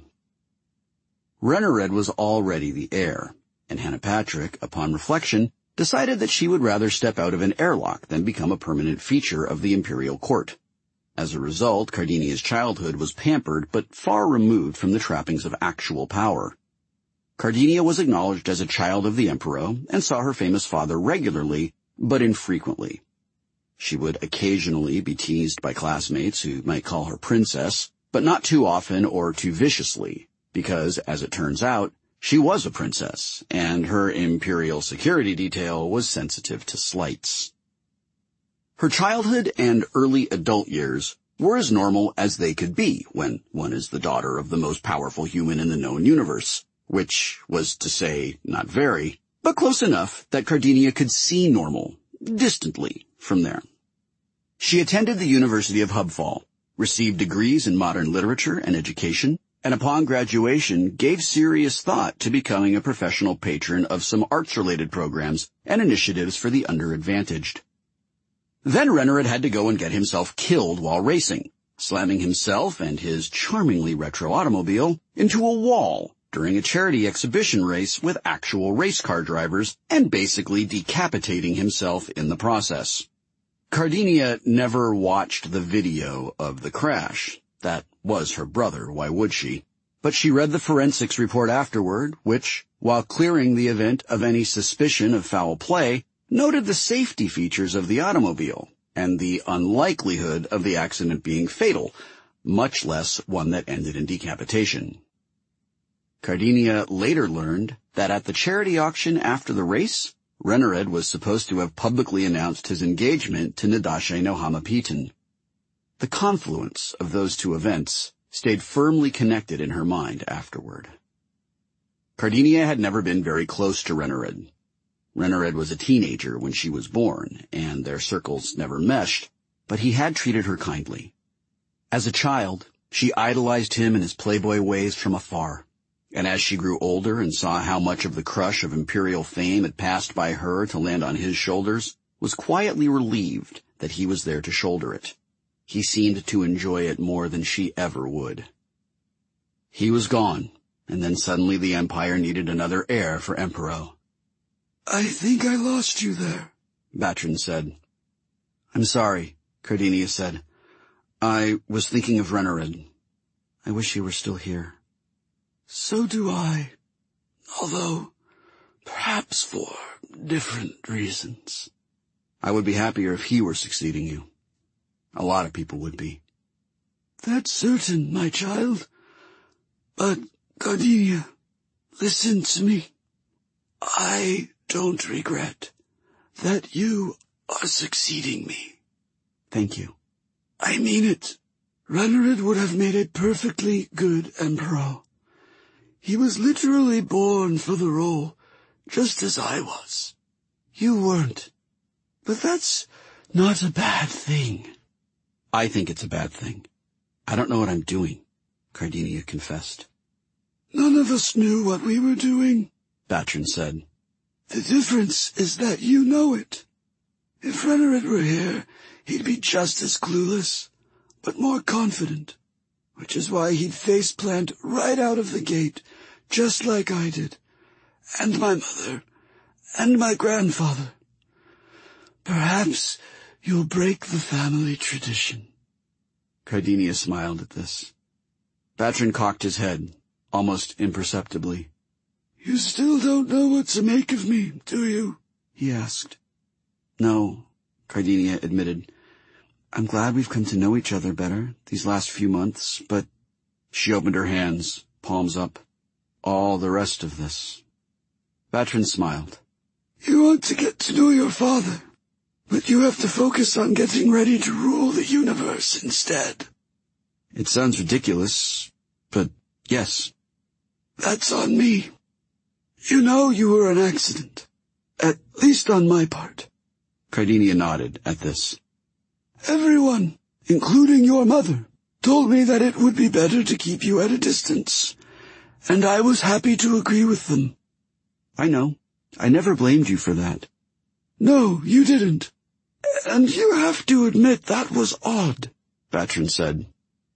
Renerid was already the heir, and Hannah Patrick, upon reflection, decided that she would rather step out of an airlock than become a permanent feature of the imperial court. As a result, Cardinia's childhood was pampered but far removed from the trappings of actual power. Cardinia was acknowledged as a child of the Emperor and saw her famous father regularly, but infrequently. She would occasionally be teased by classmates who might call her princess, but not too often or too viciously, because, as it turns out, she was a princess, and her imperial security detail was sensitive to slights. Her childhood and early adult years were as normal as they could be when one is the daughter of the most powerful human in the known universe, which was to say not very, but close enough that Cardinia could see normal, distantly, from there. She attended the University of Hubfall, received degrees in modern literature and education, and upon graduation gave serious thought to becoming a professional patron of some arts-related programs and initiatives for the underadvantaged. Then Renarid had to go and get himself killed while racing, slamming himself and his charmingly retro automobile into a wall during a charity exhibition race with actual race car drivers and basically decapitating himself in the process. Cardinia never watched the video of the crash. That was her brother, why would she? But she read the forensics report afterward, which, while clearing the event of any suspicion of foul play, noted the safety features of the automobile and the unlikelihood of the accident being fatal, much less one that ended in decapitation. Cardinia later learned that at the charity auction after the race, Renarid was supposed to have publicly announced his engagement to Nadashe Nohamapitan. The confluence of those two events stayed firmly connected in her mind afterward. Cardinia had never been very close to Renarid. Renarid was a teenager when she was born, and their circles never meshed, but he had treated her kindly. As a child, she idolized him and his playboy ways from afar, and as she grew older and saw how much of the crush of imperial fame had passed by her to land on his shoulders, was quietly relieved that he was there to shoulder it. He seemed to enjoy it more than she ever would. He was gone, and then suddenly the Empire needed another heir for Emperor. I think I lost you there, Batrin said. I'm sorry, Cardinia said. I was thinking of Renarid. I wish he were still here. So do I, although perhaps for different reasons. I would be happier if he were succeeding you. A lot of people would be. That's certain, my child. But, Cardinia, listen to me. I don't regret that you are succeeding me. Thank you. I mean it. Renarid would have made a perfectly good emperor. He was literally born for the role, just as I was. You weren't. But that's not a bad thing. I think it's a bad thing. I don't know what I'm doing, Cardinia confessed. None of us knew what we were doing, Batrin said. The difference is that you know it. If Renarid were here, he'd be just as clueless, but more confident, which is why he'd face-plant right out of the gate, just like I did, and my mother, and my grandfather. Perhaps you'll break the family tradition. Cardinia smiled at this. Batrin cocked his head, almost imperceptibly. You still don't know what to make of me, do you? He asked. No, Cardinia admitted. I'm glad we've come to know each other better these last few months, but... She opened her hands, palms up. All the rest of this. Batrin smiled. You want to get to know your father, but you have to focus on getting ready to rule the universe instead. It sounds ridiculous, but yes. That's on me. You know you were an accident, at least on my part. Cardinia nodded at this. Everyone, including your mother, told me that it would be better to keep you at a distance, and I was happy to agree with them. I know. I never blamed you for that. No, you didn't. And you have to admit that was odd, Batrin said.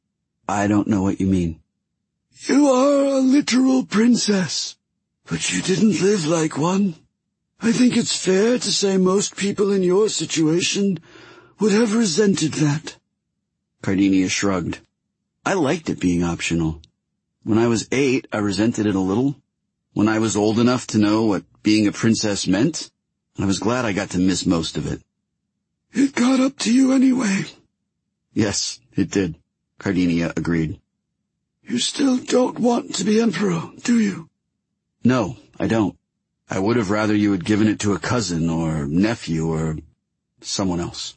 I don't know what you mean. You are a literal princess, but you didn't live like one. I think it's fair to say most people in your situation would have resented that. Cardinia shrugged. I liked it being optional. When I was eight, I resented it a little. When I was old enough to know what being a princess meant, I was glad I got to miss most of it. It got up to you anyway. Yes, it did, Cardinia agreed. You still don't want to be emperor, do you? No, I don't. I would have rather you had given it to a cousin or nephew or someone else.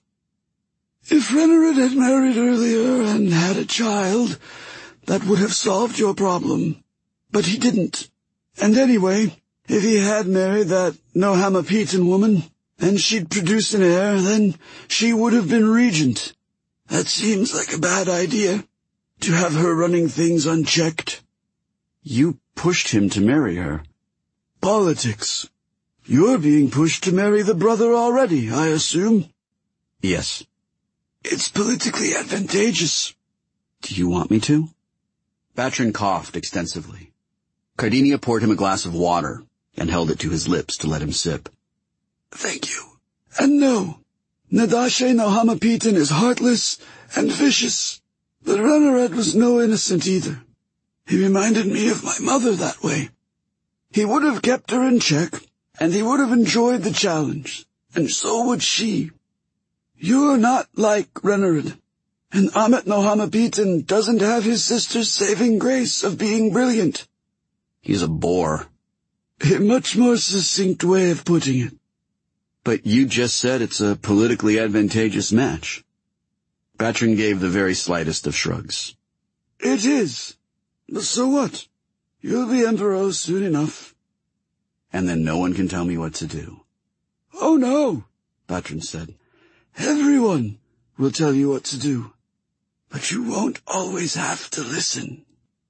If Renarid had married earlier and had a child, that would have solved your problem. But he didn't. And anyway, if he had married that Nohamapitan woman, and she'd produce an heir, then she would have been regent. That seems like a bad idea, to have her running things unchecked. You pushed him to marry her. Politics. You're being pushed to marry the brother already, I assume? Yes. It's politically advantageous. Do you want me to? Batrin coughed extensively. Cardinia poured him a glass of water and held it to his lips to let him sip. Thank you. And no, Nadashe Nohamapitan is heartless and vicious, but Renared was no innocent either. He reminded me of my mother that way. He would have kept her in check, and he would have enjoyed the challenge, and so would she. You're not like Renared, and Amet Nohamapitan doesn't have his sister's saving grace of being brilliant. He's a bore. A much more succinct way of putting it. But you just said it's a politically advantageous match. Batrin gave the very slightest of shrugs. It is. But so what? You'll be Emperor soon enough. And then no one can tell me what to do. Oh no, Batrin said. Everyone will tell you what to do. But you won't always have to listen.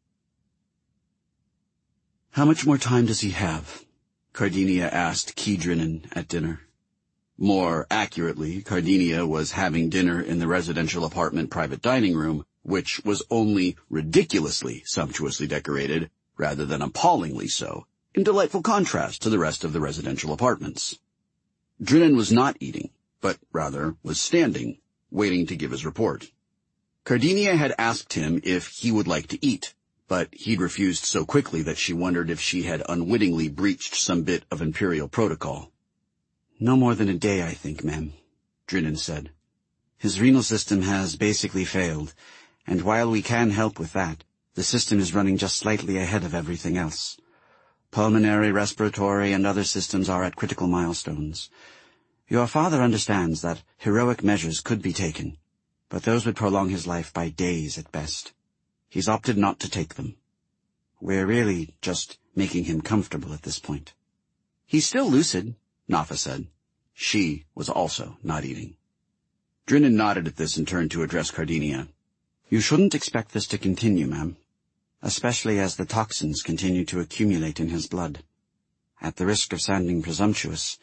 How much more time does he have? Cardinia asked Kedrinin at dinner. More accurately, Cardinia was having dinner in the residential apartment private dining room, which was only ridiculously sumptuously decorated, rather than appallingly so, in delightful contrast to the rest of the residential apartments. Drinan was not eating, but rather was standing, waiting to give his report. Cardinia had asked him if he would like to eat, but he'd refused so quickly that she wondered if she had unwittingly breached some bit of imperial protocol. "No more than a day, I think, ma'am," Drinan said. "His renal system has basically failed, and while we can help with that, the system is running just slightly ahead of everything else. Pulmonary, respiratory, and other systems are at critical milestones. Your father understands that heroic measures could be taken, but those would prolong his life by days at best. He's opted not to take them. We're really just making him comfortable at this point." "He's still lucid," Nafa said. She was also not eating. Drinan nodded at this and turned to address Cardinia. "You shouldn't expect this to continue, ma'am, especially as the toxins continue to accumulate in his blood. At the risk of sounding presumptuous,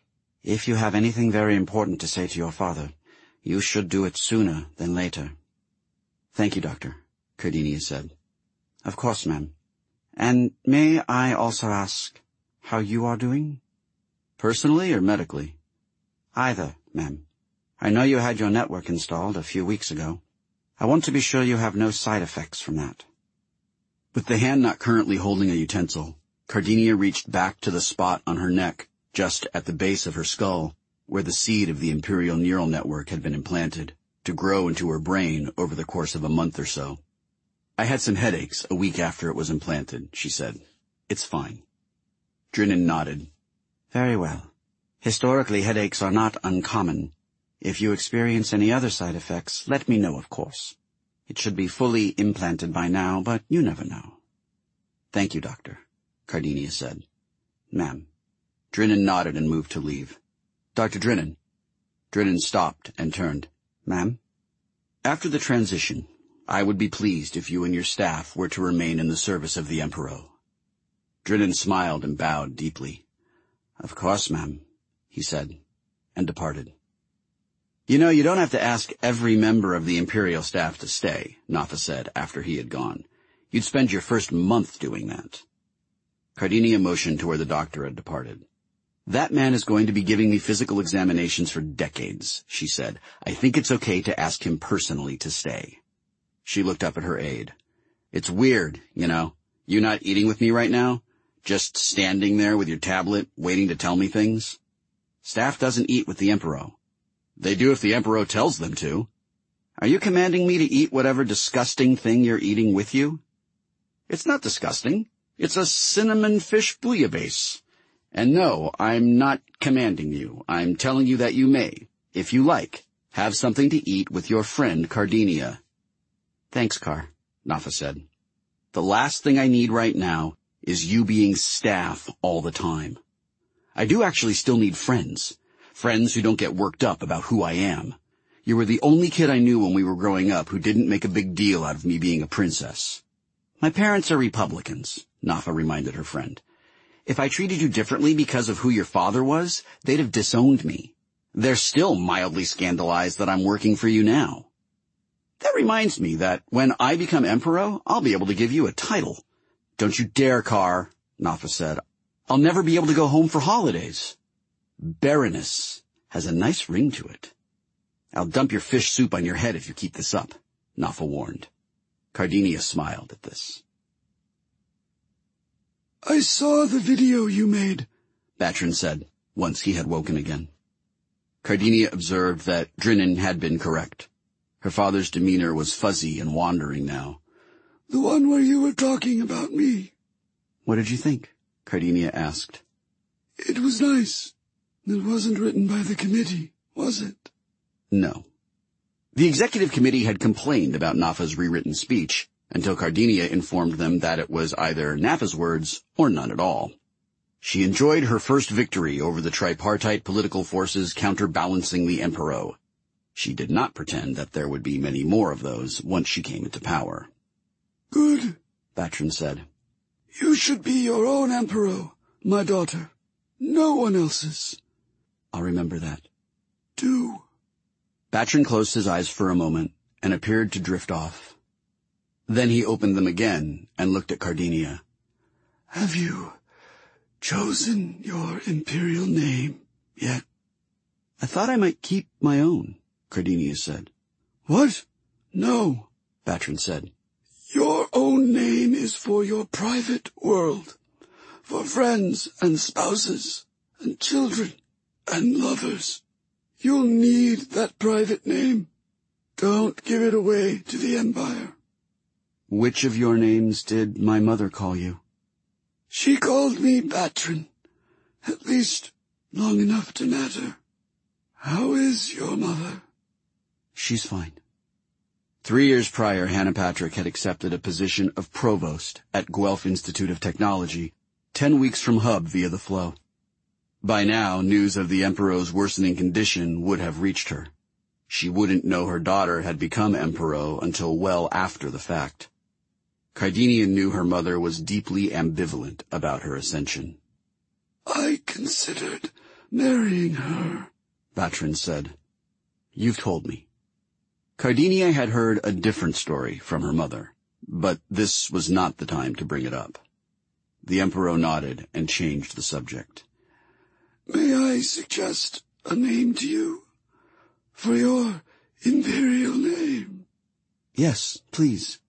if you have anything very important to say to your father, you should do it sooner than later." "Thank you, Doctor," Cardinia said. "Of course, ma'am. And may I also ask how you are doing?" "Personally or medically?" "Either, ma'am. I know you had your network installed a few weeks ago. I want to be sure you have no side effects from that." With the hand not currently holding a utensil, Cardinia reached back to the spot on her neck, just at the base of her skull, where the seed of the Imperial Neural Network had been implanted, to grow into her brain over the course of a month or so. "I had some headaches a week after it was implanted," she said. "It's fine." Drinan nodded. "Very well. Historically, headaches are not uncommon. If you experience any other side effects, let me know, of course. It should be fully implanted by now, but you never know." "Thank you, Doctor," Cardinia said. "Ma'am." Drinan nodded and moved to leave. "Doctor Drinan." Drinan stopped and turned. "Ma'am?" "After the transition, I would be pleased if you and your staff were to remain in the service of the Emperor." Drinan smiled and bowed deeply. "Of course, ma'am," he said, and departed. "You know, you don't have to ask every member of the Imperial staff to stay," Nafa said after he had gone. "You'd spend your first month doing that." Cardinia motioned to where the doctor had departed. "That man is going to be giving me physical examinations for decades," she said. "I think it's okay to ask him personally to stay." She looked up at her aide. "It's weird, you know, you not eating with me right now, just standing there with your tablet, waiting to tell me things. Staff doesn't eat with the Emperor. They do if the Emperor tells them to. Are you commanding me to eat whatever disgusting thing you're eating with you? It's not disgusting. It's a cinnamon fish bouillabaisse. And no, I'm not commanding you. I'm telling you that you may, if you like, have something to eat with your friend Cardinia." "Thanks, Car," Nafa said. "The last thing I need right now is you being staff all the time. I do actually still need friends. Friends who don't get worked up about who I am. You were the only kid I knew when we were growing up who didn't make a big deal out of me being a princess. My parents are Republicans, Nafa reminded her friend. If I treated you differently because of who your father was, they'd have disowned me. They're still mildly scandalized that I'm working for you now. That reminds me that when I become emperor, I'll be able to give you a title. Don't you dare, Car, Nafa said. I'll never be able to go home for holidays. Baroness has a nice ring to it. I'll dump your fish soup on your head if you keep this up, Nafa warned. Cardinia smiled at this. I saw the video you made, Batrin said, once he had woken again. Cardinia observed that Drinan had been correct. Her father's demeanor was fuzzy and wandering now. The one where you were talking about me. What did you think? Cardinia asked. It was nice. It wasn't written by the committee, was it? No. The executive committee had complained about Nafa's rewritten speech until Cardinia informed them that it was either Nafa's words or none at all. She enjoyed her first victory over the tripartite political forces counterbalancing the Emperor. She did not pretend that there would be many more of those once she came into power. Good, Batrin said. You should be your own emperor, my daughter. No one else's. I'll remember that. Do. Batrin closed his eyes for a moment and appeared to drift off. Then he opened them again and looked at Cardinia. Have you chosen your imperial name yet? I thought I might keep my own, Cardinia said. What? No, Batrin said. Your own name is for your private world, for friends and spouses and children and lovers. You'll need that private name. Don't give it away to the Empire. Which of your names did my mother call you? She called me Batrin, at least long enough to matter. How is your mother? She's fine. Three years prior, Hannah Patrick had accepted a position of provost at Guelph Institute of Technology, ten weeks from Hub via the flow. By now, news of the Emperor's worsening condition would have reached her. She wouldn't know her daughter had become Emperor until well after the fact. Cardinia knew her mother was deeply ambivalent about her ascension. I considered marrying her, Batrin said. You've told me. Cardinia had heard a different story from her mother, but this was not the time to bring it up. The Emperor nodded and changed the subject. May I suggest a name to you? For your imperial name? Yes, please.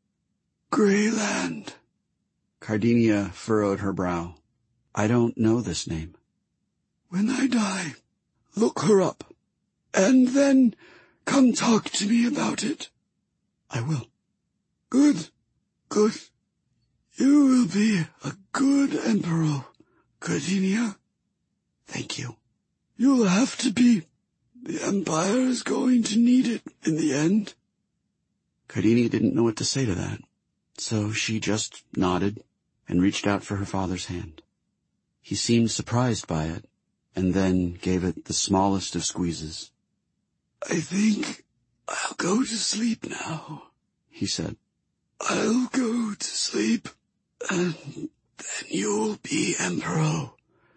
Greyland. Cardinia furrowed her brow. I don't know this name. When I die, look her up, and then come talk to me about it. I will. Good, good. You will be a good emperor, Cardinia. Thank you. You'll have to be. The Empire is going to need it in the end. Cardinia didn't know what to say to that, so she just nodded and reached out for her father's hand. He seemed surprised by it, and then gave it the smallest of squeezes. I think I'll go to sleep now, he said. I'll go to sleep, and then you'll be Emperor.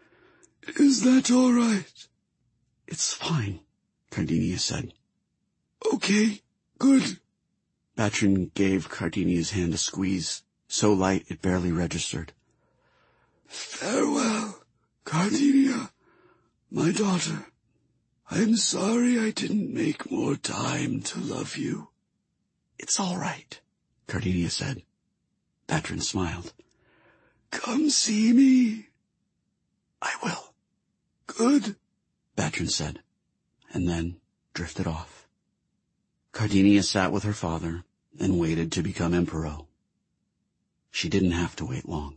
Is that all right? It's fine, Cardinia said. Okay, good. Batrin gave Cardinia's hand a squeeze, so light it barely registered. Farewell, Cardinia, my daughter. I'm sorry I didn't make more time to love you. It's all right, Cardinia said. Batrin smiled. Come see me. I will. Good, Batrin said, and then drifted off. Cardinia sat with her father and waited to become Emperor. She didn't have to wait long.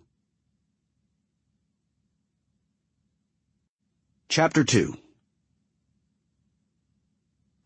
Chapter two.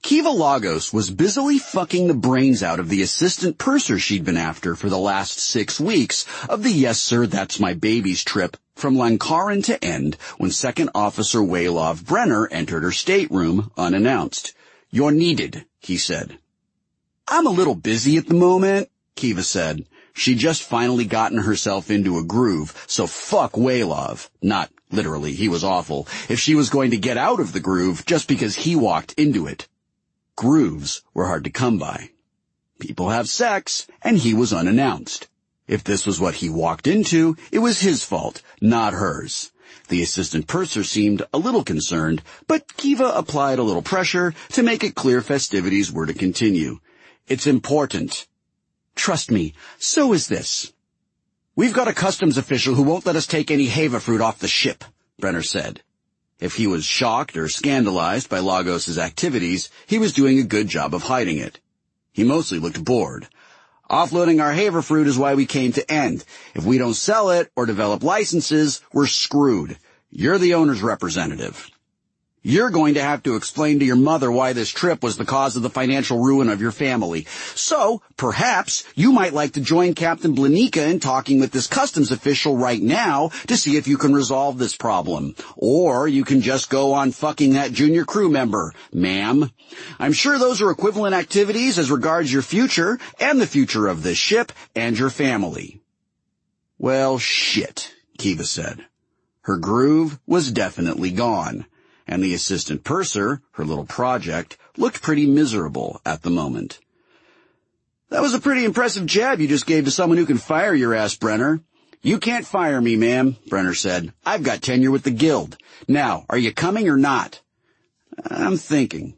Kiva Lagos was busily fucking the brains out of the assistant purser she'd been after for the last six weeks of the Yes Sir, That's My Baby's trip from Lankaran to End when Second Officer Waylov Brenner entered her stateroom unannounced. "You're needed," he said. "I'm a little busy at the moment," Kiva said. She'd just finally gotten herself into a groove, so fuck Waylov. Not literally, he was awful. If she was going to get out of the groove just because he walked into it. Grooves were hard to come by. People have sex, and he was unannounced. If this was what he walked into, it was his fault, not hers. The assistant purser seemed a little concerned, but Kiva applied a little pressure to make it clear festivities were to continue. "It's important." "Trust me, so is this." "We've got a customs official who won't let us take any Heva fruit off the ship," Brenner said. If he was shocked or scandalized by Lagos's activities, he was doing a good job of hiding it. He mostly looked bored. "Offloading our Heva fruit is why we came to End. If we don't sell it or develop licenses, we're screwed. You're the owner's representative. You're going to have to explain to your mother why this trip was the cause of the financial ruin of your family. So, perhaps, you might like to join Captain Blanika in talking with this customs official right now to see if you can resolve this problem. Or you can just go on fucking that junior crew member, ma'am. I'm sure those are equivalent activities as regards your future and the future of this ship and your family." "Well, shit," Kiva said. Her groove was definitely gone. And the assistant purser, her little project, looked pretty miserable at the moment. "That was a pretty impressive jab you just gave to someone who can fire your ass, Brenner." "You can't fire me, ma'am," Brenner said. "I've got tenure with the guild. Now, are you coming or not?" "I'm thinking."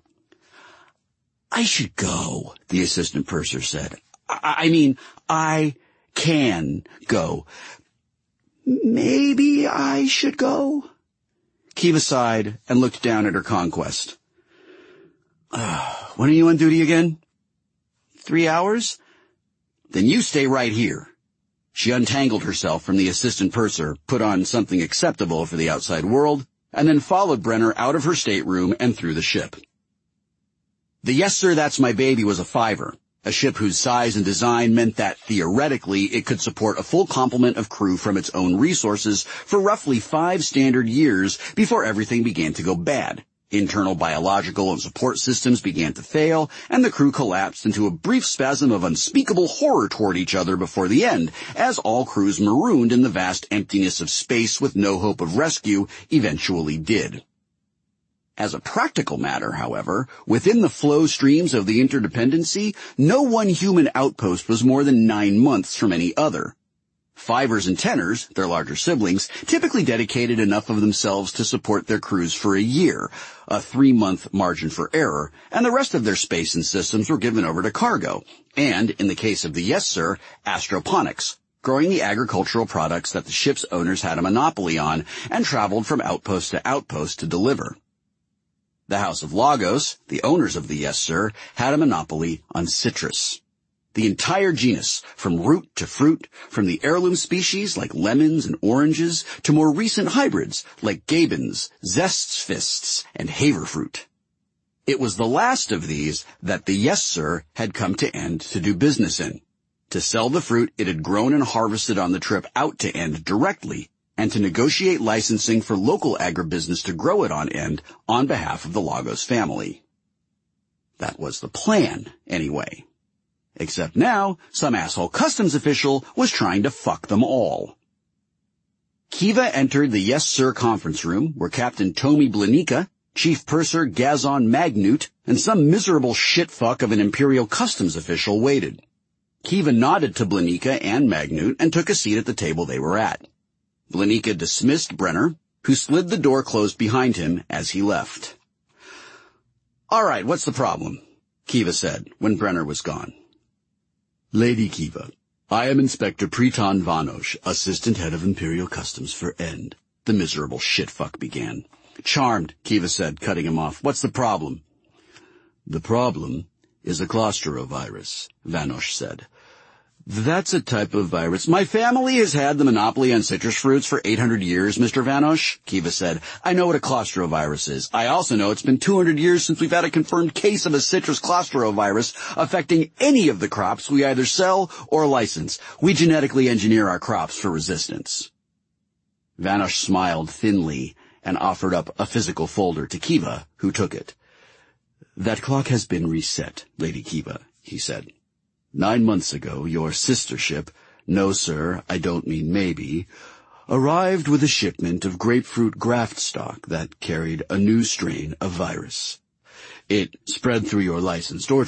"I should go," the assistant purser said. I, I mean, I can go. Maybe I should go?" Kiva sighed and looked down at her conquest. Uh, when are you on duty again? Three hours? Then you stay right here. She untangled herself from the assistant purser, put on something acceptable for the outside world, and then followed Brenner out of her stateroom and through the ship. The Yes Sir, That's My Baby was a fiver, a ship whose size and design meant that, theoretically, it could support a full complement of crew from its own resources for roughly five standard years before everything began to go bad. Internal biological and support systems began to fail, and the crew collapsed into a brief spasm of unspeakable horror toward each other before the end, as all crews marooned in the vast emptiness of space with no hope of rescue eventually did. As a practical matter, however, within the flow streams of the interdependency, no one human outpost was more than nine months from any other. Fivers and Tenors, their larger siblings, typically dedicated enough of themselves to support their crews for a year, a three-month margin for error, and the rest of their space and systems were given over to cargo, and, in the case of the Yes Sir, astroponics, growing the agricultural products that the ship's owners had a monopoly on and traveled from outpost to outpost to deliver. The House of Lagos, the owners of the Yes Sir, had a monopoly on citrus. The entire genus, from root to fruit, from the heirloom species like lemons and oranges to more recent hybrids like gabins, zestfists, and haverfruit. It was the last of these that the Yes Sir had come to End to do business in, to sell the fruit it had grown and harvested on the trip out to End directly, and to negotiate licensing for local agribusiness to grow it on End on behalf of the Lagos family. That was the plan, anyway. Except now, some asshole customs official was trying to fuck them all. Kiva entered the Yes Sir conference room, where Captain Tomi Blanika, Chief Purser Gazon Magnute, and some miserable shitfuck of an Imperial customs official waited. Kiva nodded to Blanika and Magnute and took a seat at the table they were at. Blanika dismissed Brenner, who slid the door closed behind him as he left. "All right, what's the problem?" Kiva said, when Brenner was gone. "Lady Kiva, I am Inspector Pritan Vanosh, Assistant Head of Imperial Customs for End," the miserable shitfuck began. "Charmed," Kiva said, cutting him off. "What's the problem?" "The problem is a claustrovirus," Vanosh said. That's a type of virus. My family has had the monopoly on citrus fruits for eight hundred years, Mister Vanosh, Kiva said. I know what a claustrovirus is. I also know it's been two hundred years since we've had a confirmed case of a citrus claustrovirus affecting any of the crops we either sell or license. We genetically engineer our crops for resistance. Vanosh smiled thinly and offered up a physical folder to Kiva, who took it. That clock has been reset, Lady Kiva, he said. Nine months ago, your sister ship, no sir, I don't mean maybe, arrived with a shipment of grapefruit graft stock that carried a new strain of virus. It spread through your licensed orchard